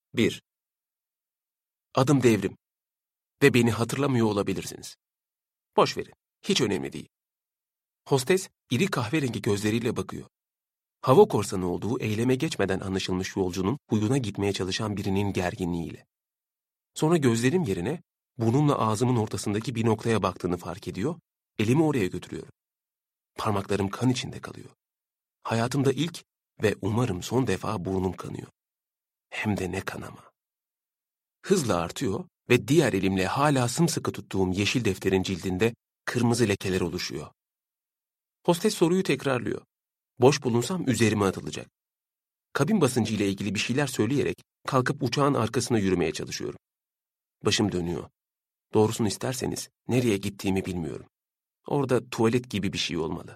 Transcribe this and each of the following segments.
1. Adım Devrim ve beni hatırlamıyor olabilirsiniz. Boş verin, hiç önemli değil. Hostes iri kahverengi gözleriyle bakıyor. Hava korsanı olduğu eyleme geçmeden anlaşılmış yolcunun huyuna gitmeye çalışan birinin gerginliğiyle. Sonra gözlerim yerine burnumla ağzımın ortasındaki bir noktaya baktığını fark ediyor, elimi oraya götürüyorum. Parmaklarım kan içinde kalıyor. Hayatımda ilk ve umarım son defa burnum kanıyor. Hem de ne kanama. Hızla artıyor ve diğer elimle hala sımsıkı tuttuğum yeşil defterin cildinde kırmızı lekeler oluşuyor. Hostes soruyu tekrarlıyor. Boş bulunsam üzerime atılacak. Kabin basıncı ile ilgili bir şeyler söyleyerek kalkıp uçağın arkasına yürümeye çalışıyorum. Başım dönüyor. Doğrusunu isterseniz nereye gittiğimi bilmiyorum. Orada tuvalet gibi bir şey olmalı.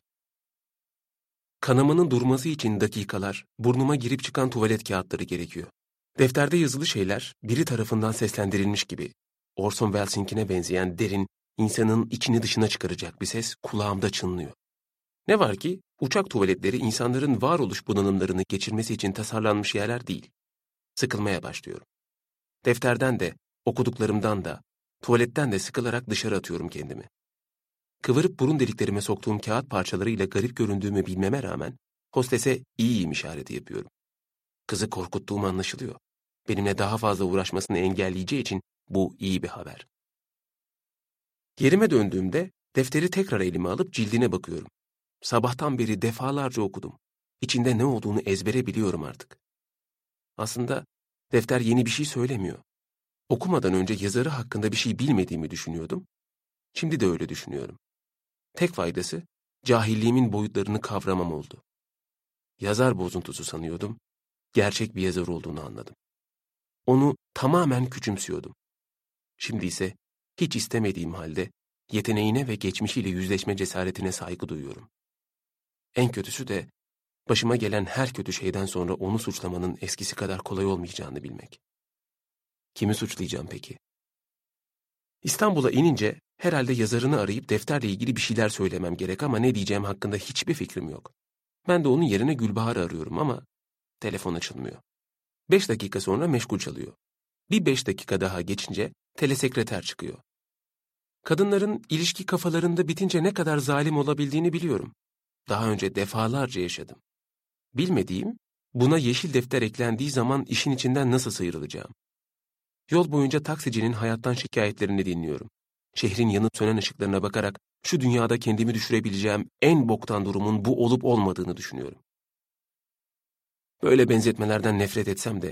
Kanamanın durması için dakikalar, burnuma girip çıkan tuvalet kağıtları gerekiyor. Defterde yazılı şeyler biri tarafından seslendirilmiş gibi. Orson Welles'inkine benzeyen derin, insanın içini dışına çıkaracak bir ses kulağımda çınlıyor. Ne var ki uçak tuvaletleri insanların varoluş bunalımlarını geçirmesi için tasarlanmış yerler değil. Sıkılmaya başlıyorum. Defterden de, okuduklarımdan da, tuvaletten de sıkılarak dışarı atıyorum kendimi. Kıvırıp burun deliklerime soktuğum kağıt parçalarıyla garip göründüğümü bilmeme rağmen hostese iyiyim işareti yapıyorum. Kızı korkuttuğum anlaşılıyor. Benimle daha fazla uğraşmasını engelleyeceği için bu iyi bir haber. Yerime döndüğümde defteri tekrar elime alıp cildine bakıyorum. Sabahtan beri defalarca okudum. İçinde ne olduğunu ezbere biliyorum artık. Aslında defter yeni bir şey söylemiyor. Okumadan önce yazarı hakkında bir şey bilmediğimi düşünüyordum. Şimdi de öyle düşünüyorum. Tek faydası cahilliğimin boyutlarını kavramam oldu. Yazar bozuntusu sanıyordum. Gerçek bir yazar olduğunu anladım. Onu tamamen küçümsüyordum. Şimdi ise hiç istemediğim halde yeteneğine ve geçmişiyle yüzleşme cesaretine saygı duyuyorum. En kötüsü de başıma gelen her kötü şeyden sonra onu suçlamanın eskisi kadar kolay olmayacağını bilmek. Kimi suçlayacağım peki? İstanbul'a inince herhalde yazarını arayıp defterle ilgili bir şeyler söylemem gerek ama ne diyeceğim hakkında hiçbir fikrim yok. Ben de onun yerine Gülbahar'ı arıyorum ama telefon açılmıyor. 5 dakika sonra meşgul çalıyor. Bir 5 dakika daha geçince telesekreter çıkıyor. Kadınların ilişki kafalarında bitince ne kadar zalim olabildiğini biliyorum. Daha önce defalarca yaşadım. Bilmediğim, buna yeşil defter eklendiği zaman işin içinden nasıl sıyrılacağım. Yol boyunca taksicinin hayattan şikayetlerini dinliyorum. Şehrin yanıp sönen ışıklarına bakarak şu dünyada kendimi düşürebileceğim en boktan durumun bu olup olmadığını düşünüyorum. Böyle benzetmelerden nefret etsem de